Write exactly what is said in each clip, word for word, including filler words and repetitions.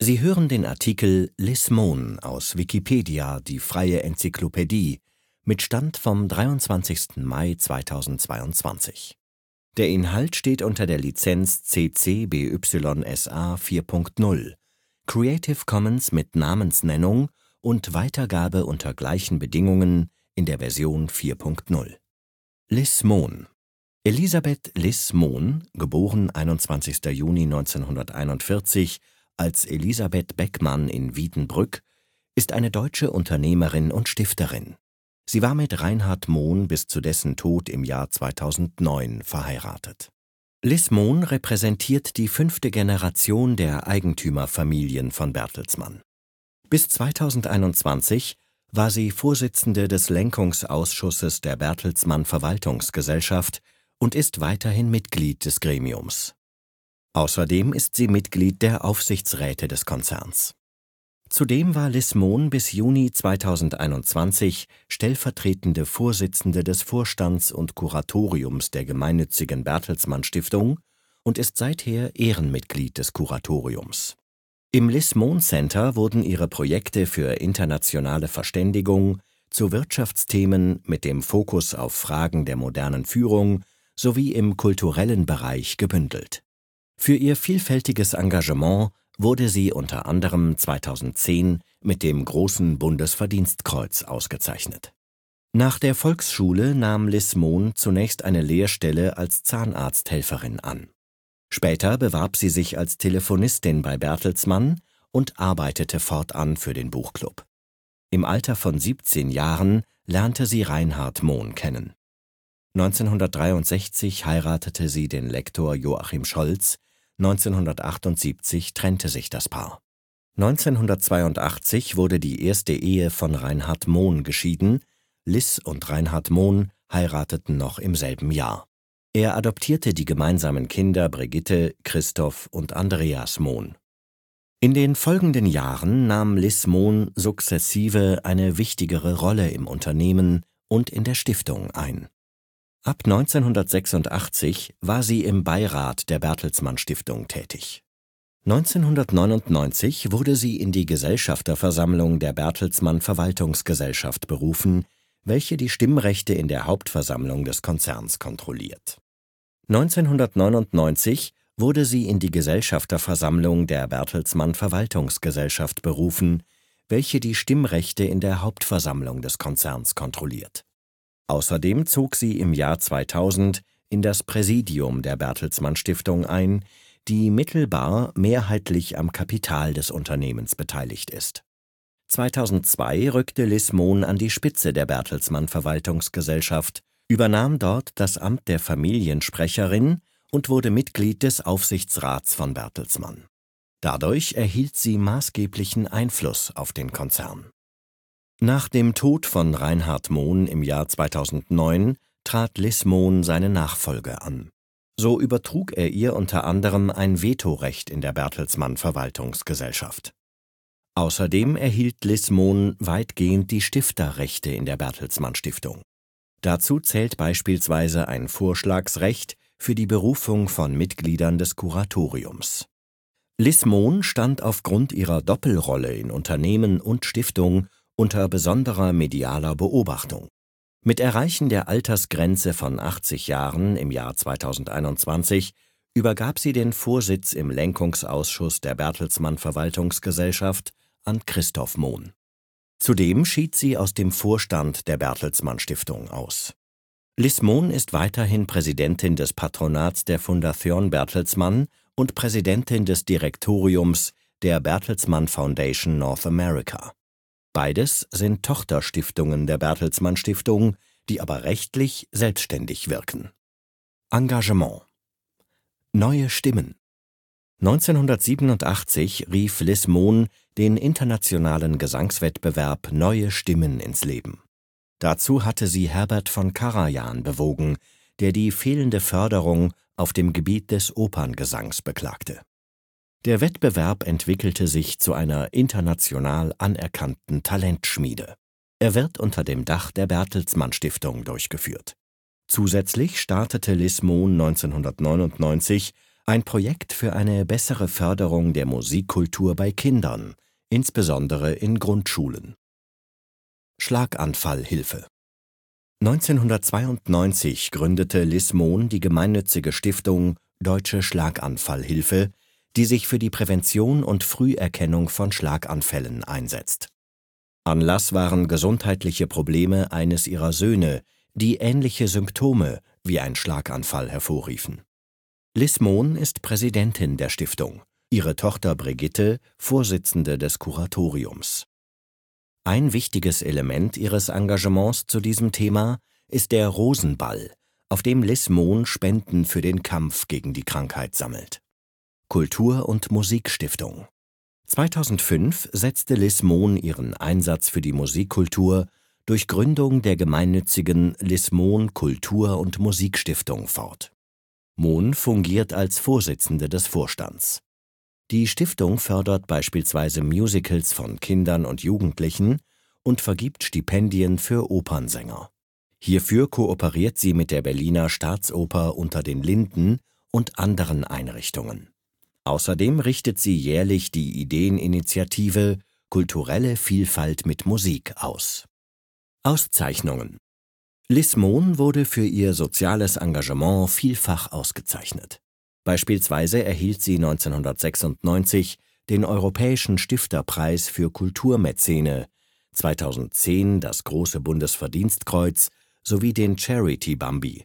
Sie hören den Artikel Liz Mohn, aus Wikipedia, die freie Enzyklopädie, mit Stand vom dreiundzwanzigsten Mai zweitausendzweiundzwanzig. Der Inhalt steht unter der Lizenz C C B Y S A vier Punkt null, Creative Commons mit Namensnennung und Weitergabe unter gleichen Bedingungen in der Version vier Punkt null. Liz Mohn. Elisabeth Liz Mohn, geboren einundzwanzigster Juni neunzehnhunderteinundvierzig, als Elisabeth Beckmann in Wiedenbrück, ist eine deutsche Unternehmerin und Stifterin. Sie war mit Reinhard Mohn bis zu dessen Tod im Jahr zweitausendneun verheiratet. Liz Mohn repräsentiert die fünfte Generation der Eigentümerfamilien von Bertelsmann. Bis zweitausendeinundzwanzig war sie Vorsitzende des Lenkungsausschusses der Bertelsmann Verwaltungsgesellschaft und ist weiterhin Mitglied des Gremiums. Außerdem ist sie Mitglied der Aufsichtsräte des Konzerns. Zudem war Liz Mohn bis Juni zweitausendeinundzwanzig stellvertretende Vorsitzende des Vorstands und Kuratoriums der gemeinnützigen Bertelsmann Stiftung und ist seither Ehrenmitglied des Kuratoriums. Im Liz Mohn Center wurden ihre Projekte für internationale Verständigung, zu Wirtschaftsthemen mit dem Fokus auf Fragen der modernen Führung sowie im kulturellen Bereich gebündelt. Für ihr vielfältiges Engagement wurde sie unter anderem zweitausendzehn mit dem Großen Bundesverdienstkreuz ausgezeichnet. Nach der Volksschule nahm Liz Mohn zunächst eine Lehrstelle als Zahnarzthelferin an. Später bewarb sie sich als Telefonistin bei Bertelsmann und arbeitete fortan für den Buchclub. Im Alter von siebzehn Jahren lernte sie Reinhard Mohn kennen. neunzehnhundertdreiundsechzig heiratete sie den Lektor Joachim Scholz, neunzehnhundertachtundsiebzig trennte sich das Paar. neunzehnhundertzweiundachtzig wurde die erste Ehe von Reinhard Mohn geschieden, Liz und Reinhard Mohn heirateten noch im selben Jahr. Er adoptierte die gemeinsamen Kinder Brigitte, Christoph und Andreas Mohn. In den folgenden Jahren nahm Liz Mohn sukzessive eine wichtigere Rolle im Unternehmen und in der Stiftung ein. Ab neunzehnhundertsechsundachtzig war sie im Beirat der Bertelsmann Stiftung tätig. neunzehnhundertneunundneunzig wurde sie in die Gesellschafterversammlung der Bertelsmann Verwaltungsgesellschaft berufen, welche die Stimmrechte in der Hauptversammlung des Konzerns kontrolliert. neunzehnhundertneunundneunzig wurde sie in die Gesellschafterversammlung der Bertelsmann Verwaltungsgesellschaft berufen, welche die Stimmrechte in der Hauptversammlung des Konzerns kontrolliert. Außerdem zog sie im Jahr zweitausend in das Präsidium der Bertelsmann Stiftung ein, die mittelbar mehrheitlich am Kapital des Unternehmens beteiligt ist. zweitausendzwei rückte Liz Mohn an die Spitze der Bertelsmann Verwaltungsgesellschaft, übernahm dort das Amt der Familiensprecherin und wurde Mitglied des Aufsichtsrats von Bertelsmann. Dadurch erhielt sie maßgeblichen Einfluss auf den Konzern. Nach dem Tod von Reinhard Mohn im Jahr zweitausendneun trat Liz Mohn seine Nachfolge an. So übertrug er ihr unter anderem ein Vetorecht in der Bertelsmann Verwaltungsgesellschaft. Außerdem erhielt Liz Mohn weitgehend die Stifterrechte in der Bertelsmann Stiftung. Dazu zählt beispielsweise ein Vorschlagsrecht für die Berufung von Mitgliedern des Kuratoriums. Liz Mohn stand aufgrund ihrer Doppelrolle in Unternehmen und Stiftung unter besonderer medialer Beobachtung. Mit Erreichen der Altersgrenze von achtzig Jahren im Jahr zweitausendeinundzwanzig übergab sie den Vorsitz im Lenkungsausschuss der Bertelsmann Verwaltungsgesellschaft an Christoph Mohn. Zudem schied sie aus dem Vorstand der Bertelsmann Stiftung aus. Liz Mohn ist weiterhin Präsidentin des Patronats der Fondation Bertelsmann und Präsidentin des Direktoriums der Bertelsmann Foundation North America. Beides sind Tochterstiftungen der Bertelsmann Stiftung, die aber rechtlich selbstständig wirken. Engagement. Neue Stimmen. neunzehnhundertsiebenundachtzig rief Liz Mohn den internationalen Gesangswettbewerb Neue Stimmen ins Leben. Dazu hatte sie Herbert von Karajan bewogen, der die fehlende Förderung auf dem Gebiet des Operngesangs beklagte. Der Wettbewerb entwickelte sich zu einer international anerkannten Talentschmiede. Er wird unter dem Dach der Bertelsmann Stiftung durchgeführt. Zusätzlich startete Liz Mohn neunzehnhundertneunundneunzig Ein Projekt für eine bessere Förderung der Musikkultur bei Kindern, insbesondere in Grundschulen. Schlaganfallhilfe. neunzehnhundertzweiundneunzig gründete Liz Mohn die gemeinnützige Stiftung Deutsche Schlaganfallhilfe, die sich für die Prävention und Früherkennung von Schlaganfällen einsetzt. Anlass waren gesundheitliche Probleme eines ihrer Söhne, die ähnliche Symptome wie ein Schlaganfall hervorriefen. Liz Mohn ist Präsidentin der Stiftung, ihre Tochter Brigitte Vorsitzende des Kuratoriums. Ein wichtiges Element ihres Engagements zu diesem Thema ist der Rosenball, auf dem Liz Mohn Spenden für den Kampf gegen die Krankheit sammelt. Kultur- und Musikstiftung. zweitausendfünf setzte Liz Mohn ihren Einsatz für die Musikkultur durch Gründung der gemeinnützigen Liz Mohn Kultur- und Musikstiftung fort. Mohn fungiert als Vorsitzende des Vorstands. Die Stiftung fördert beispielsweise Musicals von Kindern und Jugendlichen und vergibt Stipendien für Opernsänger. Hierfür kooperiert sie mit der Berliner Staatsoper Unter den Linden und anderen Einrichtungen. Außerdem richtet sie jährlich die Ideeninitiative Kulturelle Vielfalt mit Musik aus. Auszeichnungen. Liz Mohn wurde für ihr soziales Engagement vielfach ausgezeichnet. Beispielsweise erhielt sie neunzehnhundertsechsundneunzig den Europäischen Stifterpreis für Kulturmäzene, zweitausendzehn das Große Bundesverdienstkreuz sowie den Charity Bambi.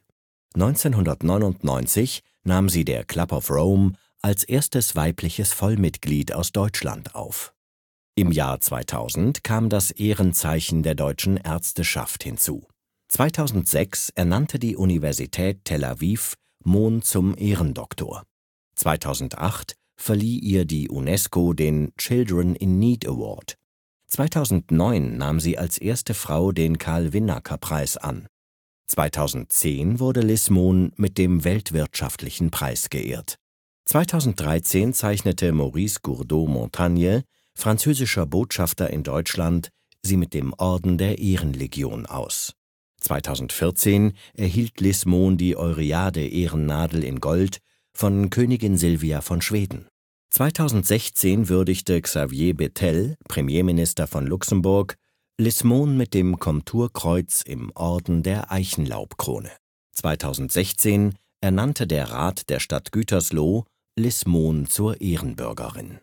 neunzehnhundertneunundneunzig nahm sie der Club of Rome als erstes weibliches Vollmitglied aus Deutschland auf. Im Jahr zweitausend kam das Ehrenzeichen der Deutschen Ärzteschaft hinzu. zweitausendsechs ernannte die Universität Tel Aviv Mohn zum Ehrendoktor. zweitausendacht verlieh ihr die UNESCO den Children in Need Award. zweitausendneun nahm sie als erste Frau den Karl-Winnacker-Preis an. zweitausendzehn wurde Liz Mohn mit dem Weltwirtschaftlichen Preis geehrt. zweitausenddreizehn zeichnete Maurice Gourdeau-Montagne, französischer Botschafter in Deutschland, sie mit dem Orden der Ehrenlegion aus. zweitausendvierzehn erhielt Liz Mohn die Euryade-Ehrennadel in Gold von Königin Silvia von Schweden. zweitausendsechzehn würdigte Xavier Bettel, Premierminister von Luxemburg, Liz Mohn mit dem Komturkreuz im Orden der Eichenlaubkrone. zweitausendsechzehn ernannte der Rat der Stadt Gütersloh Liz Mohn zur Ehrenbürgerin.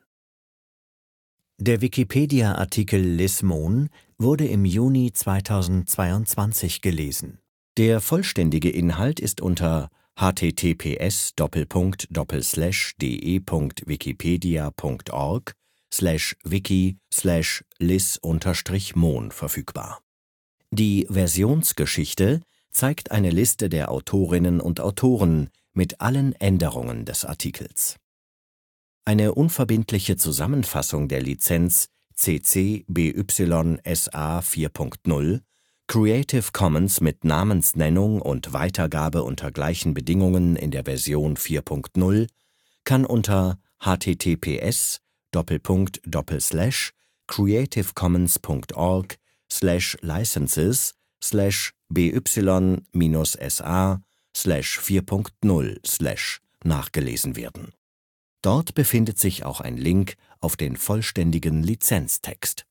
Der Wikipedia-Artikel Liz Mohn wurde im Juni zweitausendzweiundzwanzig gelesen. Der vollständige Inhalt ist unter h t t p s Doppelpunkt Doppelslash d e Punkt wikipedia Punkt org slash wiki slash Liz unterstrich Mohn verfügbar. Die Versionsgeschichte zeigt eine Liste der Autorinnen und Autoren mit allen Änderungen des Artikels. Eine unverbindliche Zusammenfassung der Lizenz C C B Y S A vier Punkt null Creative Commons mit Namensnennung und Weitergabe unter gleichen Bedingungen in der Version vier Punkt null kann unter h t t p s Doppelpunkt Doppelslash creativecommons Punkt org slash licenses slash b y minus s a slash vier Punkt null slash nachgelesen werden. Dort befindet sich auch ein Link auf den vollständigen Lizenztext.